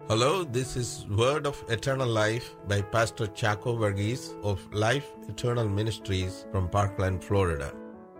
Hello, this is Word of Eternal Life by Pastor Chaco Verghese of Life Eternal Ministries from Parkland, Florida.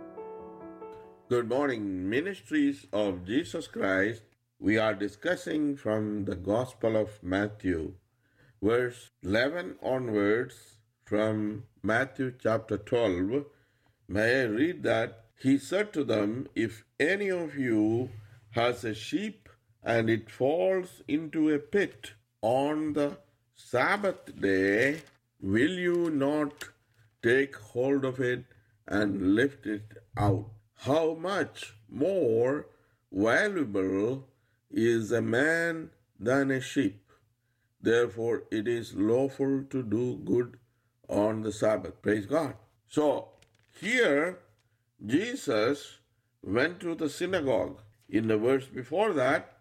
Good morning, Ministries of Jesus Christ. We are discussing from the Gospel of Matthew, verse 11 onwards from Matthew chapter 12. May I read that? He said to them, "If any of you has a sheep and it falls into a pit on the Sabbath day, will you not take hold of it and lift it out? How much more valuable is a man than a sheep? Therefore, it is lawful to do good on the Sabbath." Praise God. So, here, Jesus went to the synagogue. In the verse before that,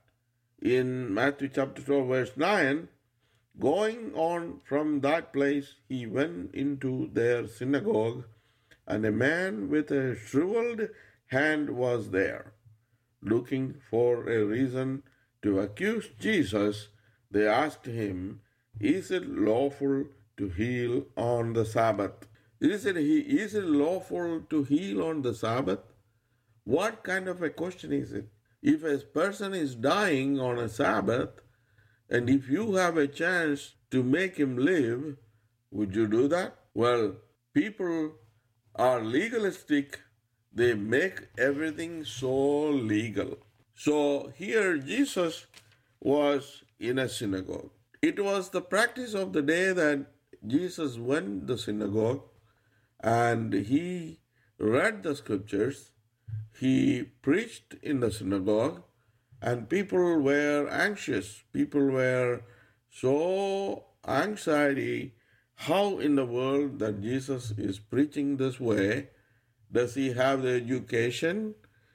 in Matthew chapter 12, verse 9, going on from that place, he went into their synagogue, and a man with a shriveled hand was there. Looking for a reason to accuse Jesus, they asked him, "Is it lawful to heal on the Sabbath?" Is it lawful to heal on the Sabbath? What kind of a question is it? If a person is dying on a Sabbath, and if you have a chance to make him live, would you do that? Well, people are legalistic. They make everything so legal. So here Jesus was in a synagogue. It was the practice of the day that Jesus went to the synagogue and he read the scriptures. He preached in the synagogue, and people were anxious. People were so anxiety. How in the world that Jesus is preaching this way? Does he have the education?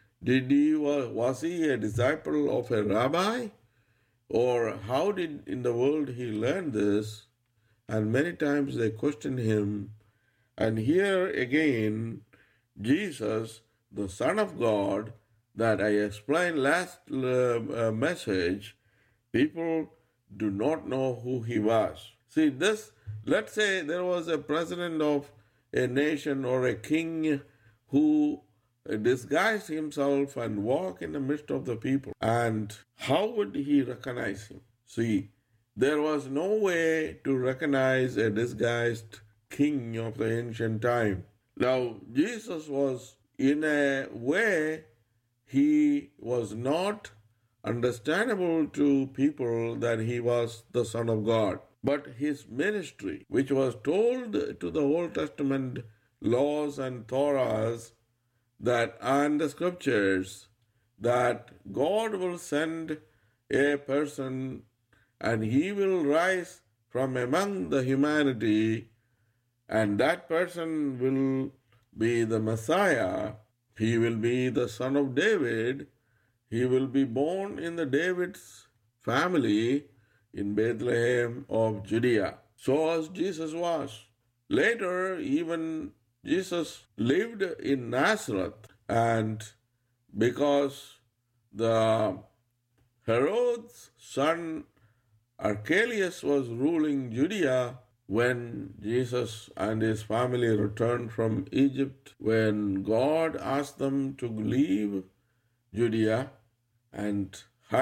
Was he a disciple of a rabbi? Or how did in the world he learn this? And many times they question him. And here again, Jesus, the Son of God, that I explained last message, people do not know who he was. See, let's say there was a president of a nation or a king who disguised himself and walked in the midst of the people. And how would he recognize him? See, there was no way to recognize a disguised king of the ancient time. Now, Jesus was, in a way, he was not understandable to people that he was the Son of God. But his ministry, which was told to the Old Testament laws and Torahs that and the scriptures, that God will send a person and he will rise from among the humanity, and that person will be the Messiah. He will be the son of David. He will be born in the David's family in Bethlehem of Judea. So as Jesus was. Later, even Jesus lived in Nazareth, and because the Herod's son Archelaus was ruling Judea, when Jesus and his family returned from Egypt, when God asked them to leave Judea and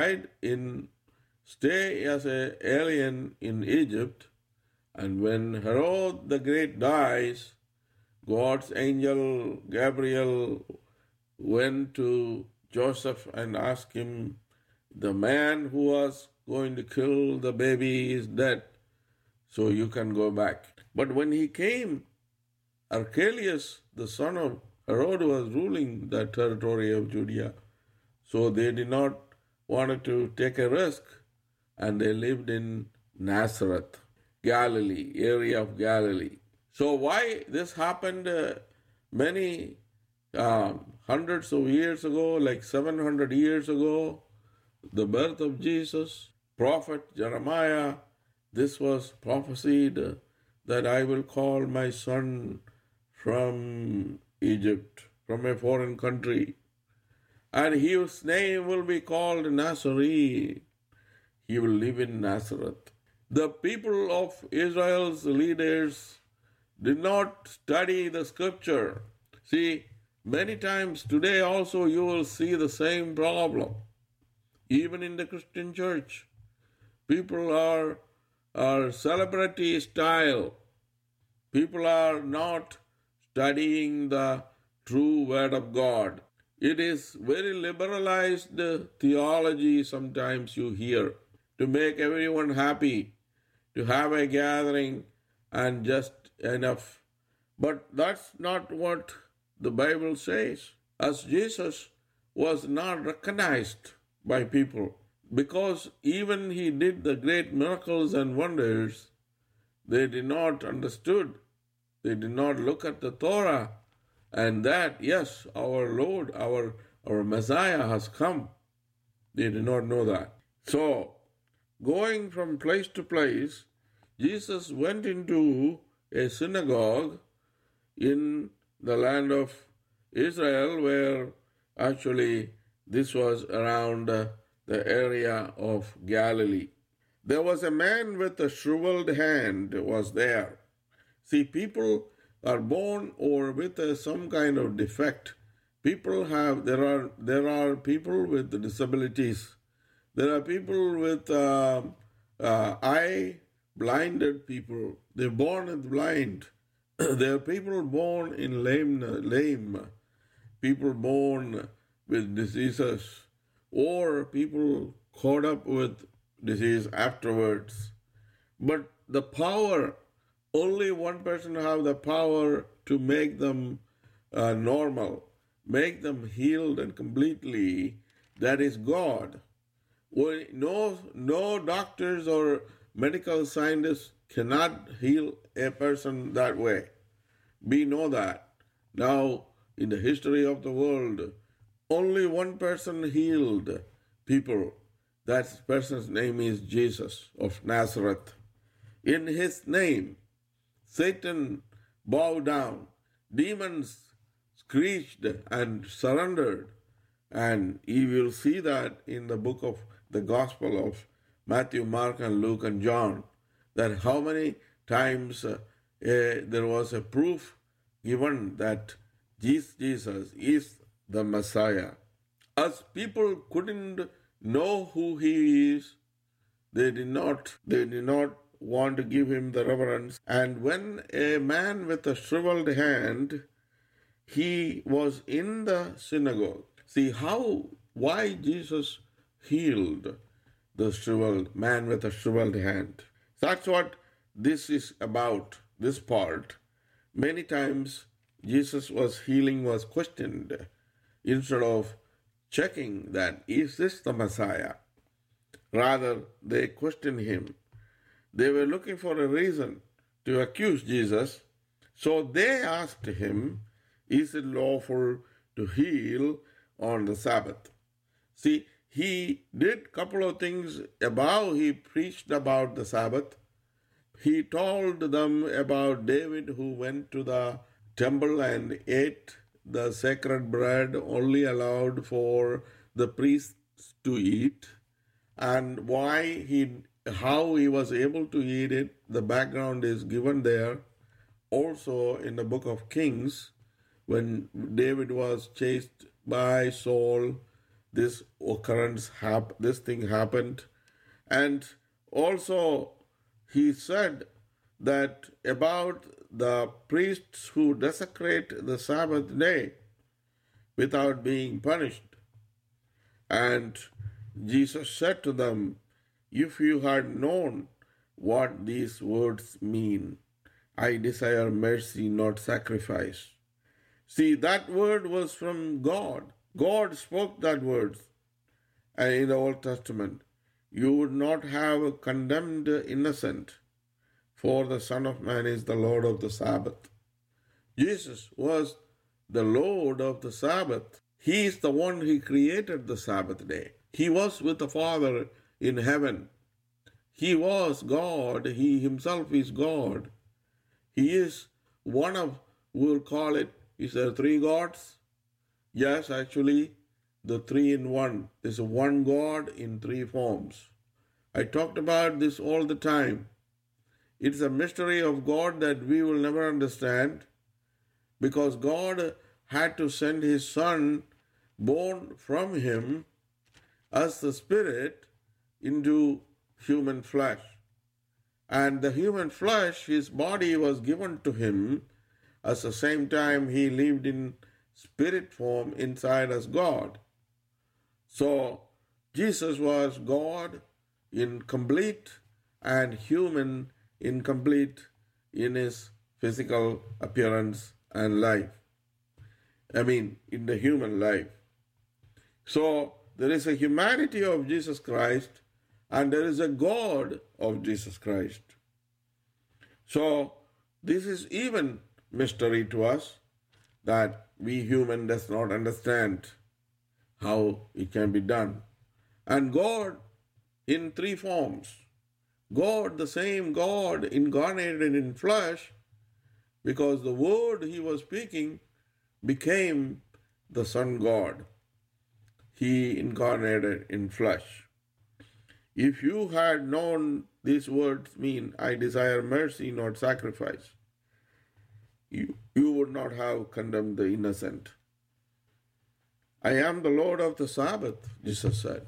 stay as an alien in Egypt, and when Herod the Great dies, God's angel Gabriel went to Joseph and asked him, "The man who was going to kill the baby is dead, so you can go back." But when he came, Archelaus, the son of Herod, was ruling the territory of Judea. So they did not want to take a risk, and they lived in Nazareth, Galilee, area of Galilee. So why this happened many hundreds of years ago, like 700 years ago, the birth of Jesus, prophet Jeremiah, this was prophesied that I will call my son from Egypt, from a foreign country, and his name will be called Nazarene. he will live in Nazareth. The people of Israel's leaders did not study the scripture. See, many times today also you will see the same problem. Even in the Christian church, people are celebrity style. People are not studying the true word of God. It is very liberalized theology sometimes you hear to make everyone happy, to have a gathering and just enough. But that's not what the Bible says. As Jesus was not recognized by people, because even he did the great miracles and wonders, they did not understood. They did not look at the Torah and that, yes, our Lord, our Messiah has come. They did not know that. So, going from place to place, Jesus went into a synagogue in the land of Israel, where actually this was around the area of Galilee. There was a man with a shriveled hand was there. See, people are born or with some kind of defect. There are people with disabilities. There are people with eye blinded people. They're born blind. There are people born in lame. People born with diseases, or people caught up with disease afterwards. But the power, only one person have the power to make them normal, make them healed and completely. That is God. No doctors or medical scientists cannot heal a person that way. We know that. Now, in the history of the world, only one person healed people. That person's name is Jesus of Nazareth. In his name, Satan bowed down. Demons screeched and surrendered. And you will see that in the book of the Gospel of Matthew, Mark, and Luke, and John, that how many times there was a proof given that Jesus is the Messiah. As people couldn't know who he is, they did not want to give him the reverence. And when a man with a shriveled hand, he was in the synagogue. See why Jesus healed the shriveled man with a shriveled hand. That's what this is about, this part. Many times Jesus was healing was questioned instead of checking that, is this the Messiah? Rather, they questioned him. They were looking for a reason to accuse Jesus. So they asked him, is it lawful to heal on the Sabbath? See, he did a couple of things he preached about the Sabbath. He told them about David who went to the temple and ate the sacred bread only allowed for the priests to eat, and how he was able to eat it. The background is given there. Also in the book of Kings, when David was chased by Saul, this thing happened. And also he said that about the priests who desecrate the Sabbath day without being punished. And Jesus said to them, if you had known what these words mean, I desire mercy, not sacrifice. See, that word was from God. God spoke that words. And in the Old Testament, you would not have a condemned innocent, for the Son of Man is the Lord of the Sabbath. Jesus was the Lord of the Sabbath. He is the one who created the Sabbath day. He was with the Father in heaven. He was God. He himself is God. He is one of, we'll call it, is there three gods? Yes, actually, the three in one. There's one God in three forms. I talked about this all the time. It's a mystery of God that we will never understand, because God had to send His Son, born from Him as the Spirit, into human flesh. And the human flesh, His body, was given to Him. At the same time, He lived in spirit form inside as God. So Jesus was God incomplete and human incomplete in His physical appearance and life. In the human life. So there is a humanity of Jesus Christ and there is a God of Jesus Christ. So this is even mystery to us, that we human does not understand how it can be done. And God in three forms. God, the same God incarnated in flesh, because the word He was speaking became the Son God. He incarnated in flesh. If you had known these words mean, I desire mercy, not sacrifice, you would not have condemned the innocent. I am the Lord of the Sabbath, Jesus said.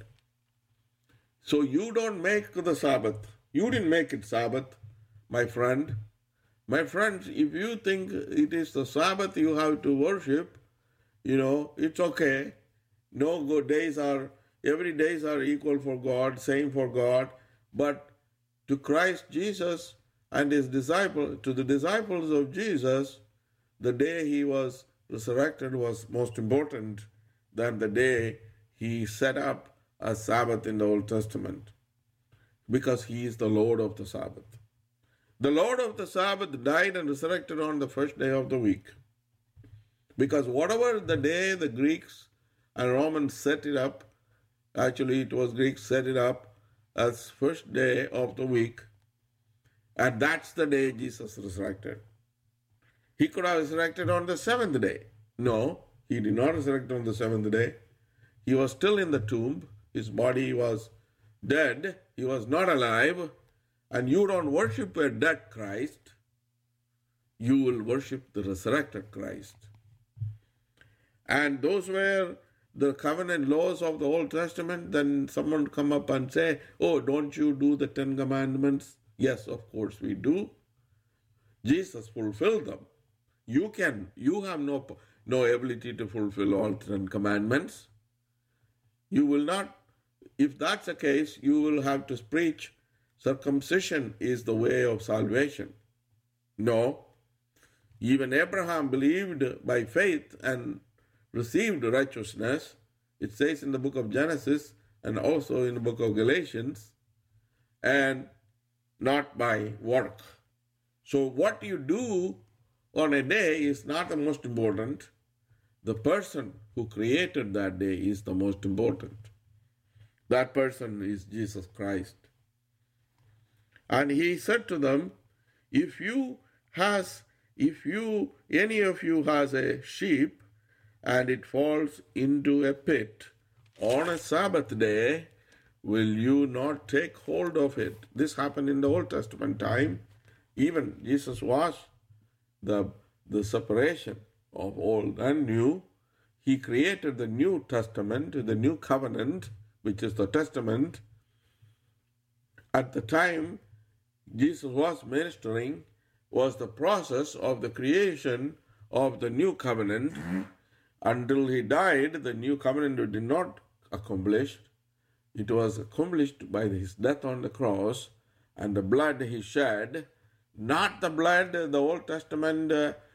So you don't make the Sabbath. You didn't make it Sabbath, my friend. My friends, if you think it is the Sabbath you have to worship, it's okay. No good days are, every days are equal for God, same for God. But to Christ Jesus and His disciples, to the disciples of Jesus, the day He was resurrected was most important than the day He set up a Sabbath in the Old Testament, because He is the Lord of the Sabbath. The Lord of the Sabbath died and resurrected on the first day of the week, because whatever the day the Greeks and Romans set it up, actually it was Greeks set it up as first day of the week, and that's the day Jesus resurrected. He could have resurrected on the seventh day. No, He did not resurrect on the seventh day. He was still in the tomb. His body was dead. He was not alive. And you don't worship a dead Christ. You will worship the resurrected Christ. And those were the covenant laws of the Old Testament. Then someone come up and say, oh, don't you do the 10 Commandments? Yes, of course we do. Jesus fulfilled them. You have no ability to fulfill all 10 Commandments. You will not. If that's the case, you will have to preach circumcision is the way of salvation. No. Even Abraham believed by faith and received righteousness. It says in the book of Genesis and also in the book of Galatians, and not by work. So what you do on a day is not the most important. The person who created that day is the most important. That person is Jesus Christ. And He said to them, if any of you has a sheep and it falls into a pit on a Sabbath day, will you not take hold of it? This happened in the Old Testament time. Even Jesus was the separation of old and new. He created the New Testament, the New Covenant, which is the Testament. At the time Jesus was ministering was the process of the creation of the New Covenant. Until He died, the New Covenant did not accomplish. It was accomplished by His death on the cross and the blood He shed, not the blood the Old Testament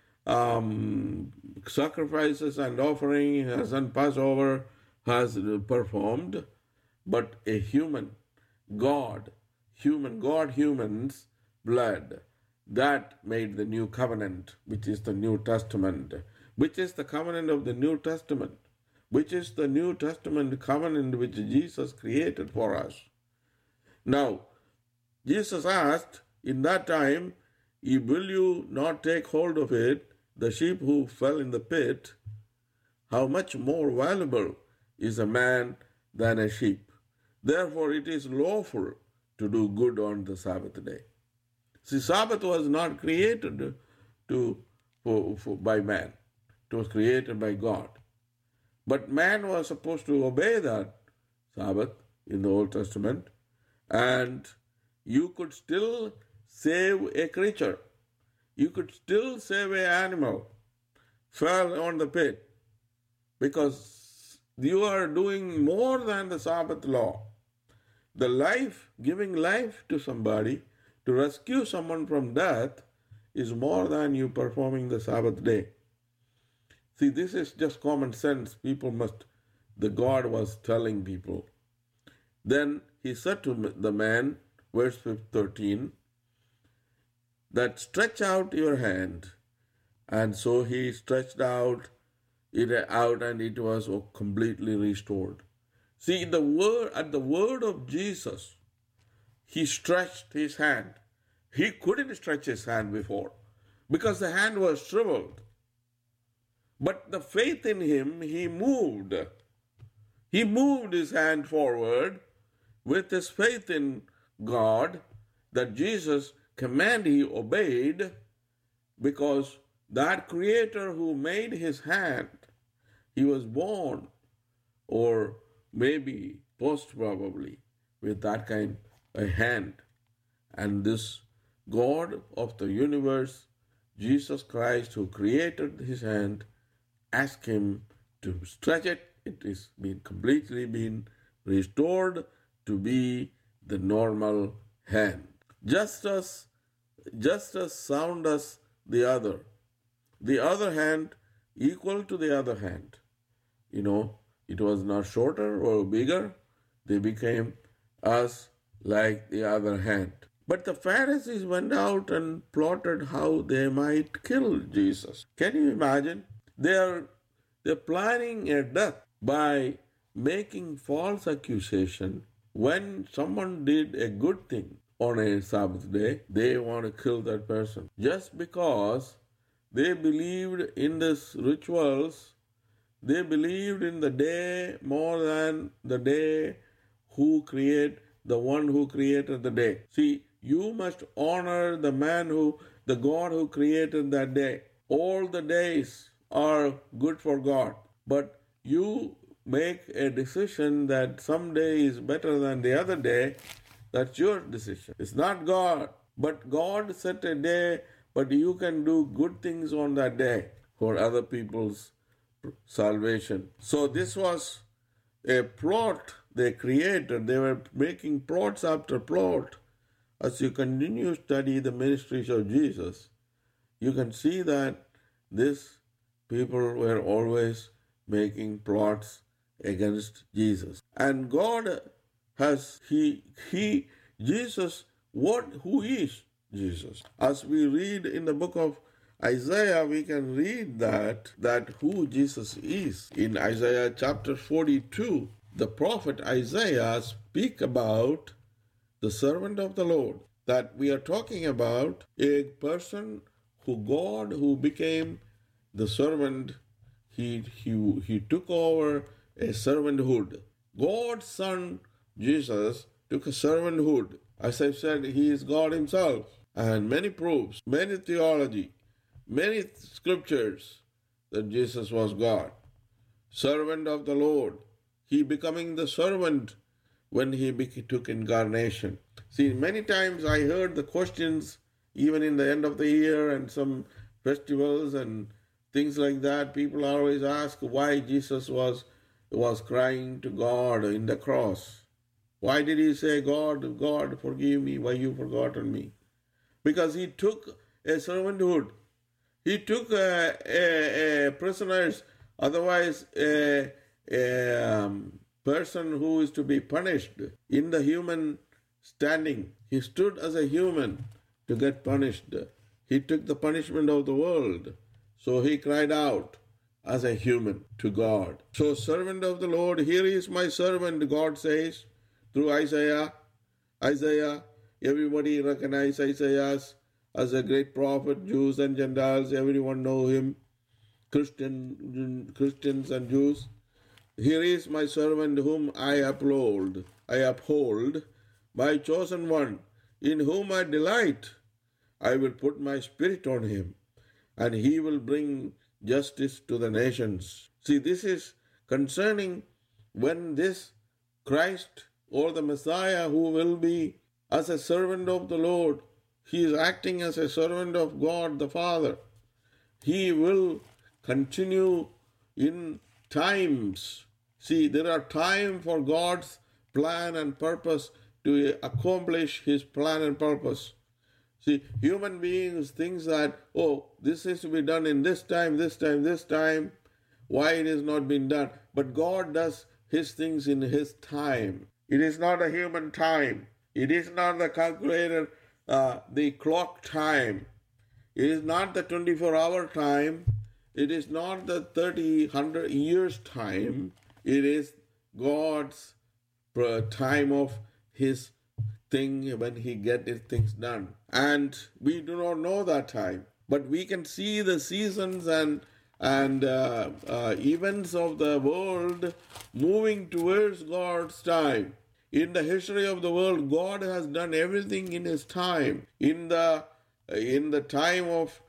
sacrifices and offerings and Passover has performed, but a human's blood that made the New Covenant, which is the New Testament, which is the covenant of the New Testament, which is the New Testament covenant which Jesus created for us. Now, Jesus asked in that time, will you not take hold of it, the sheep who fell in the pit? How much more valuable is a man than a sheep? Therefore it is lawful to do good on the Sabbath day. See, Sabbath was not created by man. It was created by God. But man was supposed to obey that Sabbath in the Old Testament, and you could still save a creature. You could still save an animal fell on the pit, because you are doing more than the Sabbath law. The life, giving life to somebody, to rescue someone from death, is more than you performing the Sabbath day. See, this is just common sense. The God was telling people. Then he said to the man, verse 13, that stretch out your hand. And so he stretched out and it was completely restored. See, at the word of Jesus, he stretched his hand. He couldn't stretch his hand before because the hand was shriveled. But the faith in him, he moved. He moved his hand forward with his faith in God that Jesus commanded, he obeyed, because that Creator who made his hand, he was born, or maybe most probably, with that kind of hand. And this God of the universe, Jesus Christ, who created his hand, asked him to stretch it. It is completely restored to be the normal hand. Just as sound as the other. The other hand equal to the other hand. It was not shorter or bigger. They became as like the other hand. But the Pharisees went out and plotted how they might kill Jesus. Can you imagine? They're planning a death by making false accusation. When someone did a good thing on a Sabbath day, they want to kill that person. Just because they believed in these rituals, they believed in the day more than the day the one who created the day. See, you must honor the God who created that day. All the days are good for God, but you make a decision that some day is better than the other day. That's your decision. It's not God, but God set a day, but you can do good things on that day for other people's salvation. So this was a plot they created. They were making plots after plot. As you continue to study the ministries of Jesus, you can see that these people were always making plots against Jesus. And God has, Jesus, who is Jesus? As we read in the book of Isaiah, we can read that who Jesus is. In Isaiah chapter 42, the prophet Isaiah speaks about the servant of the Lord, that we are talking about a person who became the servant. He took over a servanthood. God's Son, Jesus, took a servanthood. As I said, he is God himself. And many proofs, many theology, many scriptures that Jesus was God. Servant of the Lord. He becoming the servant when he took incarnation. See, many times I heard the questions, even in the end of the year and some festivals and things like that. People always ask why Jesus was crying to God in the cross. Why did he say, God, God, forgive me, why you forgotten me? Because he took a servanthood. He took prisoners, otherwise a person who is to be punished in the human standing. He stood as a human to get punished. He took the punishment of the world. So he cried out as a human to God. So, servant of the Lord, here is my servant, God says through Isaiah. Everybody recognize Isaiah as a great prophet. Jews and Gentiles, everyone know him. Christians and Jews. Here is my servant whom I uphold my chosen one, in whom I delight. I will put my spirit on him, and he will bring justice to the nations. See, this is concerning when this Christ or the Messiah who will be as a servant of the Lord, he is acting as a servant of God the Father. He will continue in times. See, there are time for God's plan and purpose to accomplish his plan and purpose. See, human beings think that, oh, this is to be done in this time, this time, this time. Why it is not been done? But God does his things in his time. It is not a human time. It is not the calculator, the clock time. It is not the 24-hour time. It is not the 30, 100 years time. It is God's time of his thing when he get his things done. And we do not know that time. But we can see the seasons and events of the world moving towards God's time. In the history of the world, God has done everything in his time. In the time of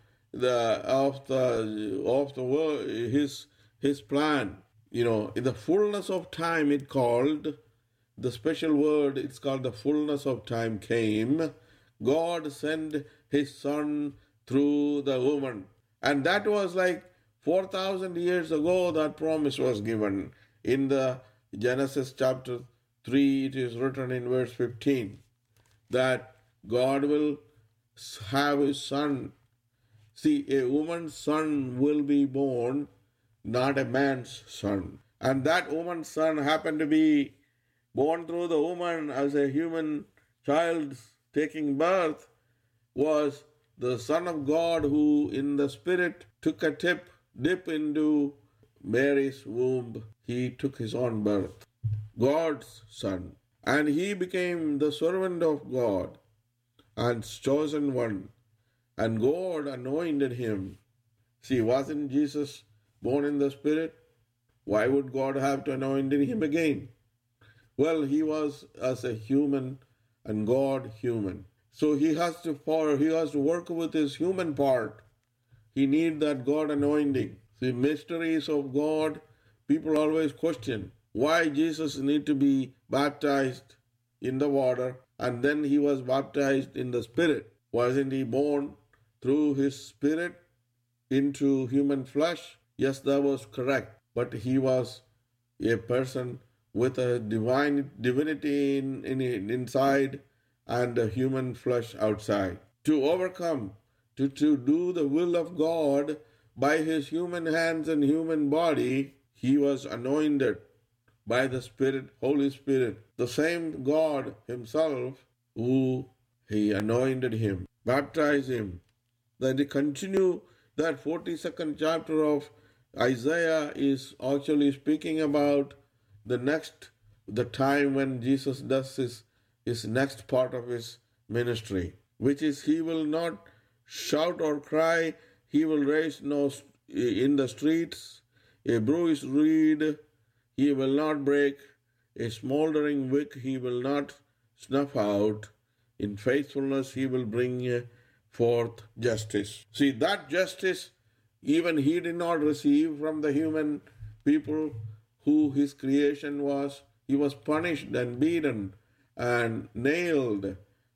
the world, his plan. In the fullness of time, it called the special word. It's called the fullness of time came. God sent his son through the woman, and that was like 4,000 years ago. That promise was given in the Genesis chapter 3. It is written in verse 15 that God will have his son. See, a woman's son will be born, not a man's son. And that woman's son happened to be born through the woman as a human child taking birth, was the Son of God, who in the Spirit took a dip into Mary's womb. He took his own birth, God's Son. And he became the servant of God and chosen one. And God anointed him. See, wasn't Jesus born in the Spirit? Why would God have to anoint him again? Well, he was as a human and God human. So he has to work with his human part. He needs that God anointing. The mysteries of God, people always question why Jesus need to be baptized in the water and then he was baptized in the Spirit. Wasn't he born through his Spirit into human flesh? Yes, that was correct. But he was a person with a divinity inside and a human flesh outside. To overcome, to do the will of God by his human hands and human body, he was anointed by the Spirit, Holy Spirit, the same God himself who he anointed him, baptized him. Then he continue that 42nd chapter of Isaiah is actually speaking about the time when Jesus does his next part of his ministry, which is he will not shout or cry, he will raise no in the streets a bruised reed, he will not break a smoldering wick, he will not snuff out. In faithfulness he will bring forth justice. See, that justice even he did not receive from the human people who his creation was. He was punished and beaten and nailed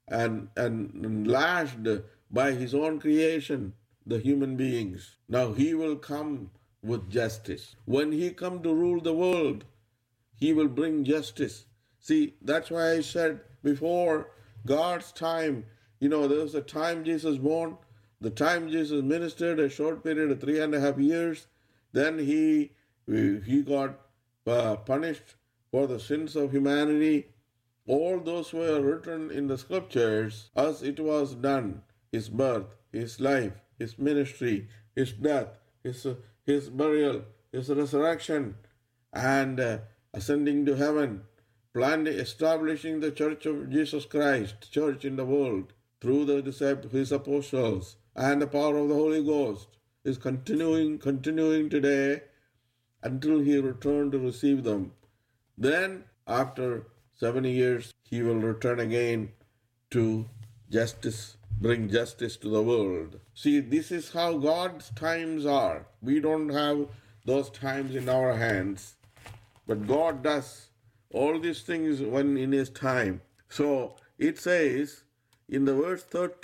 and lashed by his own creation, the human beings. Now he will come with justice. When he come to rule the world, he will bring justice. See, that's why I said before, God's time, there was a time Jesus born, the time Jesus ministered, a short period of 3.5 years. Then he got punished for the sins of humanity. All those were written in the scriptures as it was done. His birth, his life, his ministry, his death, his burial, his resurrection, and ascending to heaven, establishing the church of Jesus Christ, church in the world, through his apostles and the power of the Holy Ghost, is continuing today until he returned to receive them. Then, after 70 years, he will return again to justice, bring justice to the world. See, this is how God's times are. We don't have those times in our hands, but God does all these things when in his time. So it says in the verse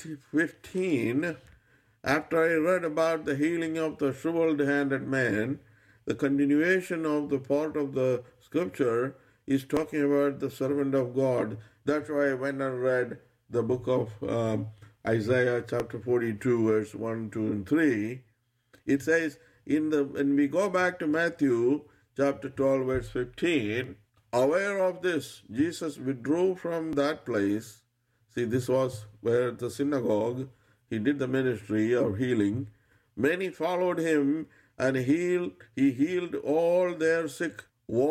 15, after I read about the healing of the shriveled-handed man, the continuation of the part of the scripture is talking about the servant of God. That's why I went and read the book of Isaiah chapter 42, verse 1, 2, and 3. It says, when we go back to Matthew chapter 12, verse 15, aware of this, Jesus withdrew from that place. See, this was where the synagogue, he did the ministry of healing. Many followed him, and he healed all their sick,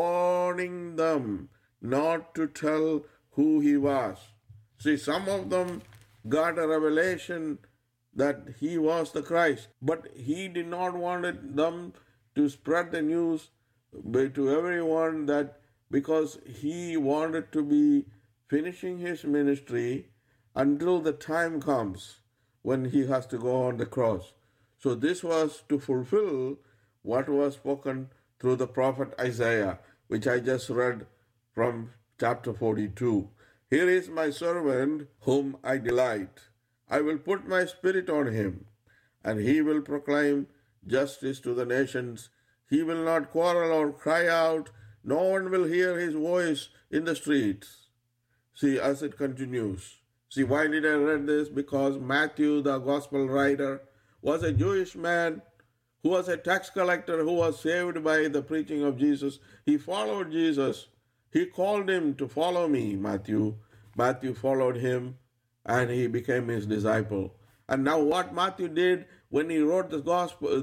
warning them not to tell who he was. See, some of them got a revelation that he was the Christ, but he did not want them to spread the news to everyone, that because he wanted to be finishing his ministry until the time comes when he has to go on the cross. So this was to fulfill what was spoken through the prophet Isaiah, which I just read from chapter 42. Here is my servant whom I delight. I will put my spirit on him, and he will proclaim justice to the nations. He will not quarrel or cry out. No one will hear his voice in the streets. See, as it continues. See, why did I read this? Because Matthew, the gospel writer, was a Jewish man who was a tax collector who was saved by the preaching of Jesus. He followed Jesus. He called him to follow me, Matthew. Matthew followed him, and he became his disciple. And now what Matthew did when he wrote the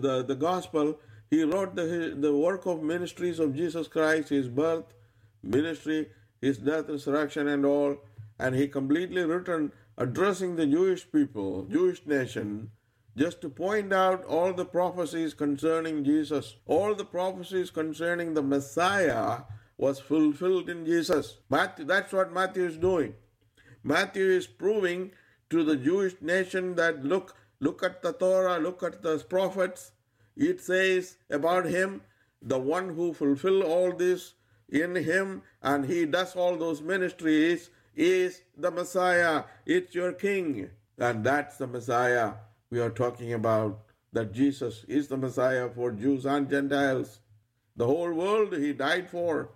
gospel, he wrote the work of ministries of Jesus Christ, his birth, ministry, his death, resurrection, and all. And he completely written addressing the Jewish people, Jewish nation, just to point out all the prophecies concerning Jesus. All the prophecies concerning the Messiah was fulfilled in Jesus. That's what Matthew is doing. Matthew is proving to the Jewish nation that look at the Torah, look at the prophets. It says about him, the one who fulfill all this in him, and he does all those ministries, is the Messiah. It's your king. And that's the Messiah we are talking about, that Jesus is the Messiah for Jews and Gentiles. The whole world he died for,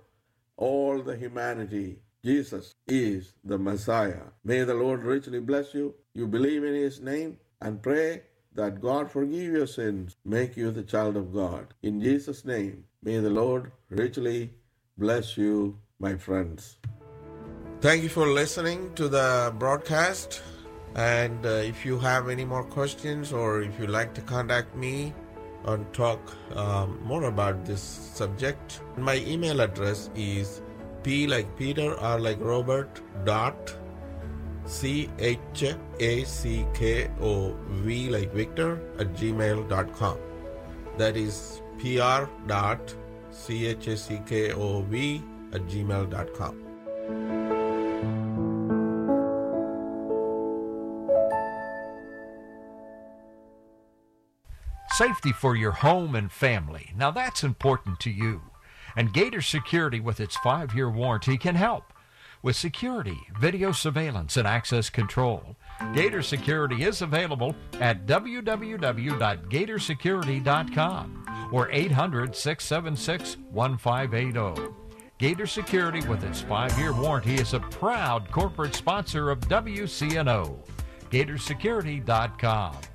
all the humanity. Jesus is the Messiah. May the Lord richly bless you. You believe in his name and pray that God forgive your sins, make you the child of God. In Jesus' name, may the Lord richly bless you, my friends. Thank you for listening to the broadcast. And if you have any more questions, or if you'd like to contact me and talk more about this subject, my email address is P like Peter, R like Robert, dot CHACKOV like Victor @gmail.com. That is PR.CHACKOV @gmail.com. Safety for your home and family. Now that's important to you. And Gator Security, with its 5-year warranty, can help. With security, video surveillance, and access control, Gator Security is available at www.gatorsecurity.com or 800-676-1580. Gator Security, with its 5-year warranty, is a proud corporate sponsor of WCNO. GatorSecurity.com.